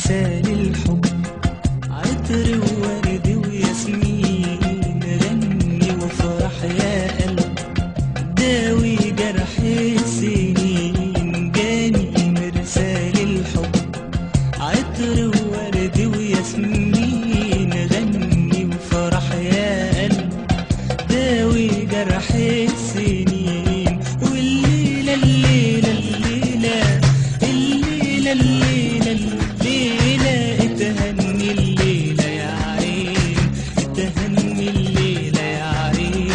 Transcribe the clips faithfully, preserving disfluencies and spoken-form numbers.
مرسال الحب، عطر وورد وياسمين، غني وافرح يا قلب، داوي جرح السنين. جاني مرسال الحب، عطر وورد وياسمين، غني وافرح يا قلب، داوي جرح السنين. والليلة الليلة الليلة الليلة الليلة الليلة اتهني الليلة يا عين، اتهني الليلة يا عين.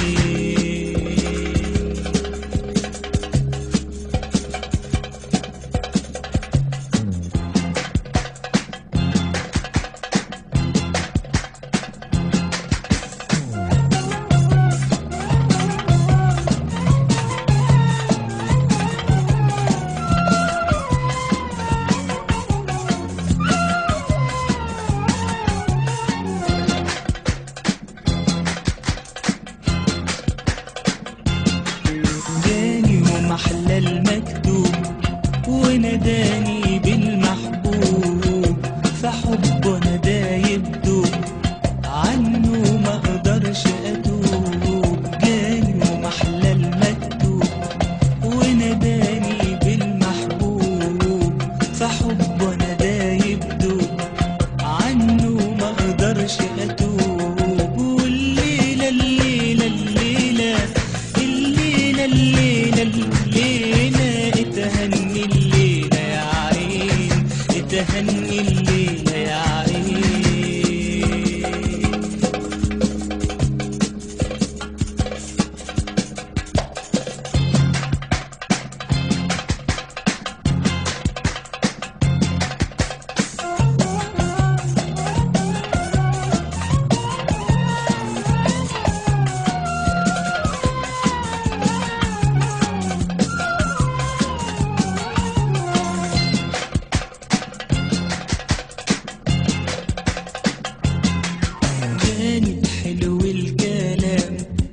محلى المكتوب وناداني بالمحبوب، فحبنا ده يبدوب عنه ما اقدرش اتوب. جاني ومحلى المكتوب وناداني بالمحبوب، فحبنا ده يبدوب عنه ما اقدرش اتوب. والليلة الليلة الليلة الليلة الليلة الليلة اتهني الليلة يا عين، اتهني الليلة يا عين. جاني حلو الكلام،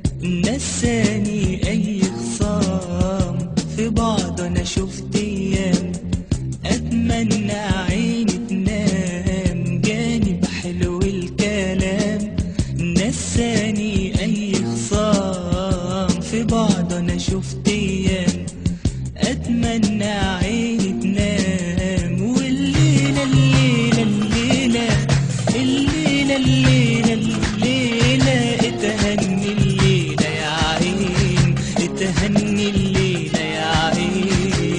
نساني اي خصام، في بعض انا شفت ايام اتمنى عيني تنام. جاني بحلو الكلام، نساني اي خصام، في بعض انا شفت ايام اتمنى عيني تنام. والليلة الليلة الليلة الليلة الليلة الليلة اتهني الليلة يا عين، اتهني الليلة يا عين.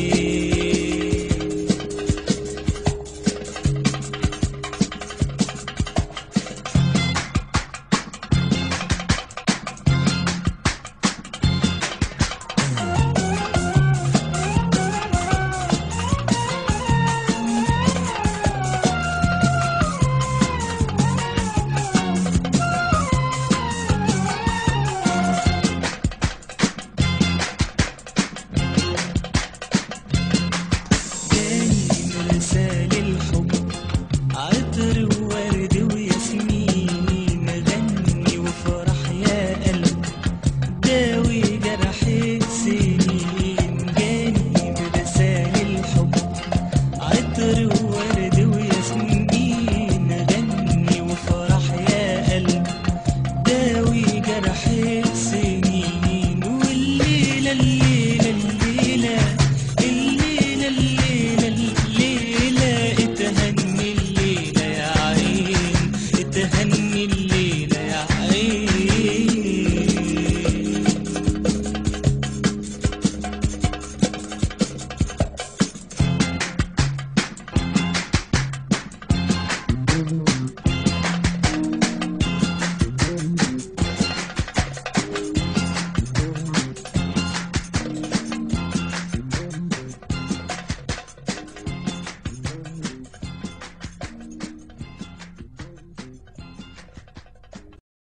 مرسال الحب، عطر وورد وياسمين، غني وافرح يا قلب، داوي جرح السنين. جاني مرسال الحب، عطر وورد وياسمين، غني وافرح يا قلب، داوي جرح السنين. والليلة الليلة